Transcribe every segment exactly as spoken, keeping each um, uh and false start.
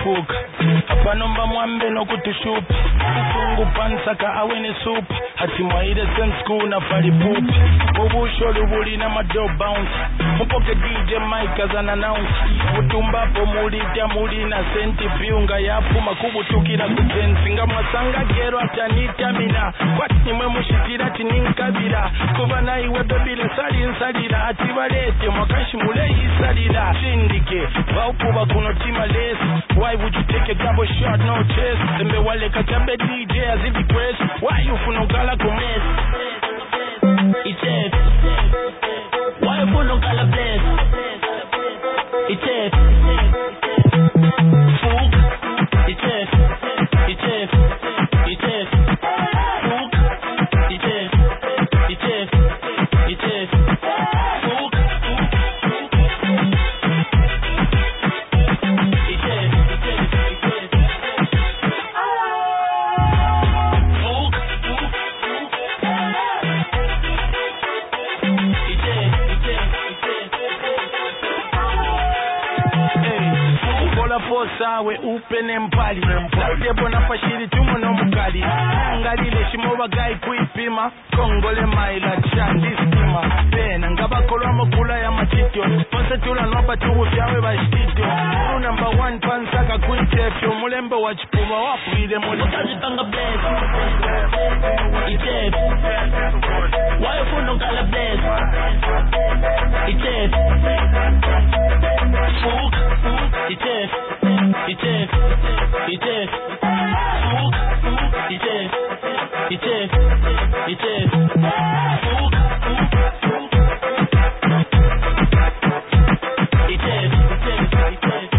fuka apanomba mwambe nokutushupa ufungu pansaka awene supa hatimwaide sen school na faripupa ubusho lubuli na mado bounce mpoke D J Mike as an announce utumbapo mulita mulina senti viunga yapuma kubutukira kusensi nga mwasanga gero atanita mina kwati nimwe mushitira tininkabira kuba naiwe bebile sali nsalira atibalete mwakashi mule yisalira shindike baukuba kuno tima less why would you take a double shot no chase sembe wale katabe D J as if it press why you funogala kumes it's it why you funogala bless it's it Fook it's it it's it it's it Fook it's it it's it it's it Fook sawe upene mpali Saudebo na pashiri tumo no mukali Ngalile shimoba gai kuipima Kongole maila chandi stima Pena ngabakolo mokula ya machitio Ponse tula nwapa tugu fiawe bashitio Uru number one pansaka kuitefyo Mulembe wachipuba wapu ile muli Utajipanga bless Itef Wayofuno kala bless Itef Fook Itef Itef, itef, Fook, itef, itef, itef, Fook, itef, itef, itef,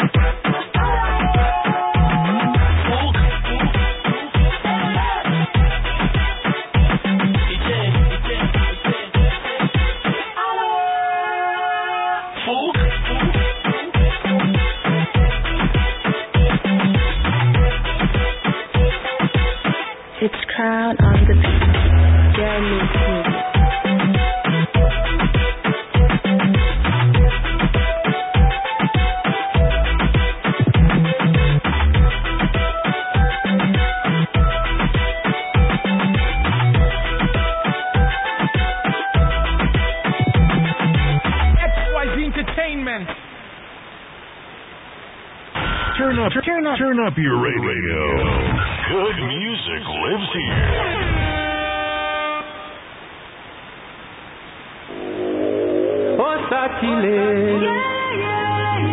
Fook, itef, itef, itef, Fook. It's Crown on the beat. Jeremy Smith. X Y Z Entertainment. Turn up, turn up, turn up your radio. Good music lives here. Oh, Satile. Yeah, yeah,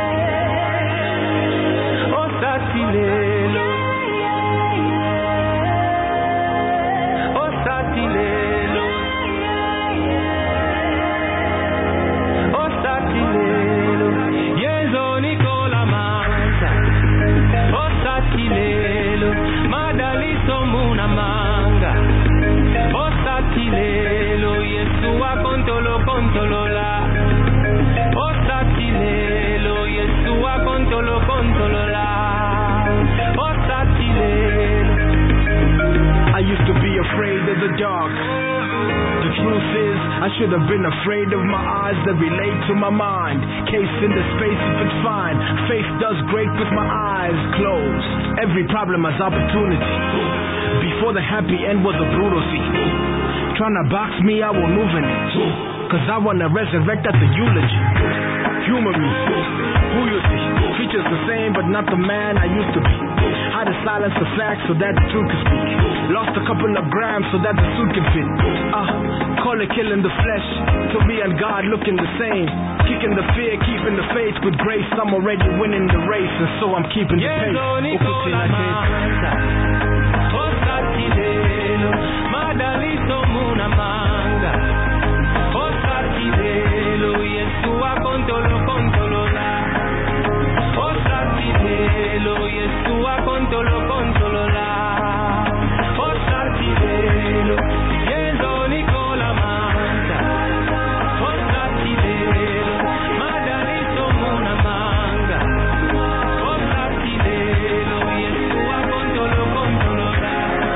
yeah. Oh, Satile. Yeah, yeah, yeah. Oh, Satile. Oh, Satile. Yenzo Nicola Manta. Oh, Satile. Madalito Muna Manga. Oh, Satile. Yesua contolo contolo la. Oh, Satile. Yesua contolo contolo la. Oh, Satile. I used to be afraid of the dark. The truth is, I should have been afraid of my eyes that relate to my mind. Case in the space if it's fine. Faith does great with my eyes closed. Every problem has opportunity. Before the happy end was a brutal scene. Tryna box me, I won't move in it. Cause I wanna resurrect at the eulogy. Humor me, who you see? Features the same but not the man I used to be. Had to silence the facts so that the truth could speak. Lost a couple of grams so that the suit can fit. Ah, uh, call it killing the flesh. To me and God looking the same. Kicking the fear, keeping the faith with grace. I'm already winning the race and so I'm keeping the pace. Madalito Muna Manga. Oh, Satile. Yesua contolo contolo la. Oh, Satile. Yesua contolo contolo la. Oh, Satile. Yenzo Nicola Manta. Oh, Satile. Madalito Muna Manga. Oh, Satile. Yesua contolo contolo la.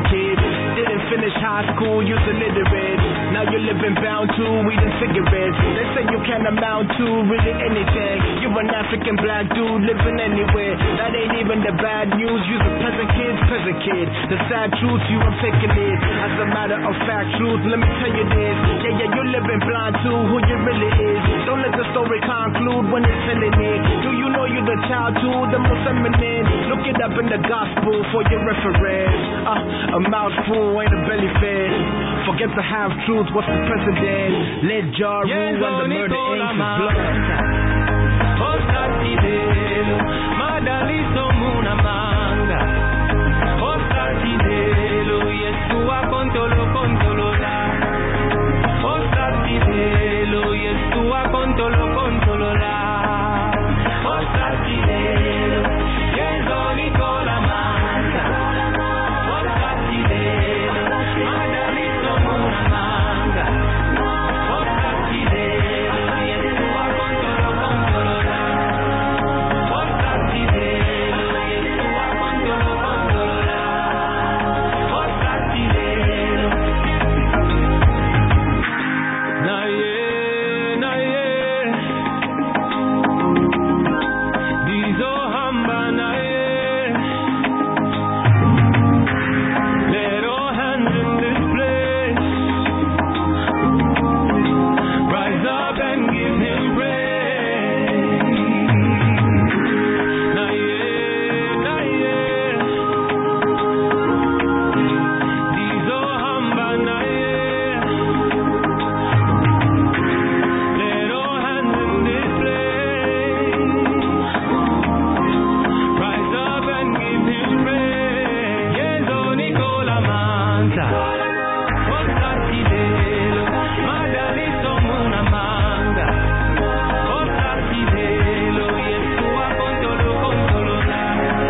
kid. Didn't finish high school, you're illiterate. Now you're living bound to weed and cigarettes. They say you can't amount to really anything. You're an African black dude living anywhere. That ain't even the bad news. You're a peasant kid, peasant kid. The sad truth, you are taking it. As a matter of fact, truth, let me tell you this. Yeah, yeah, you're living blind to who you really is. Don't let the story conclude when it's telling it. Do you know you're the child to the most eminent? Look it up in the gospel for your reference. Uh, a mouthful ain't a belly fed. Forget to have truth, what's the precedent? Let Jah rule and the murder ends his blood. Madalito muna manga. Ostatidelo, Yeshua contolo contolo la. Ostatidelo, Yeshua contolo contolo la. Ostatidelo, Yezoniko la manga. Ostatidelo, Madalito muna manga. Ostatidelo, Yeshua contolo contolo la. Ostatidelo, Yeshua contolo contolo la. Ostatidelo. Na ye, na ye. Dizo hamba na ye. Let all hands in this place rise up and give him praise. Na ye, na ye. Dizo hamba na ye. Let all hands in this place rise up and give him praise. Yezo Nicola Manta. Ostatidelo, Madalito muna manga. Ostatidelo, Yeshua contolo contolo la.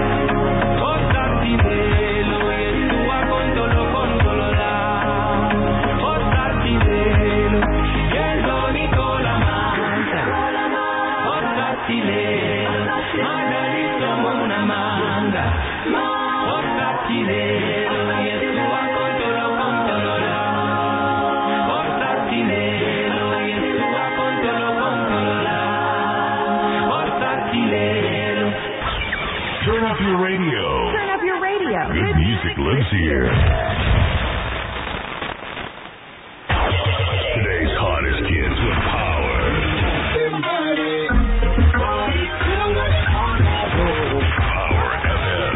Ostatidelo, Yeshua contolo contolo la. Ostatidelo, Yezo Nicola Manta. Ostatidelo, Madalito muna manga. Ostatidelo, Yeshua contolo contolo la. Ostatidelo, Yeshua contolo contolo la. Ostatidelo. Turn up your radio. Turn up your radio. Good music lives here. Today's hottest kids with power. Power F M.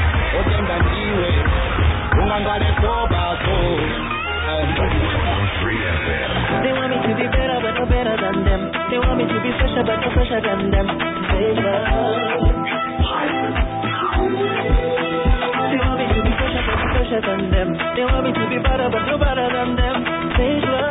three F M. They want me to be better, but no better than them. They want me to be fresher, but no fresher than them. Say love. They want me to be fresher, but no fresher than them. They want me to be better, but no better than them. Say love.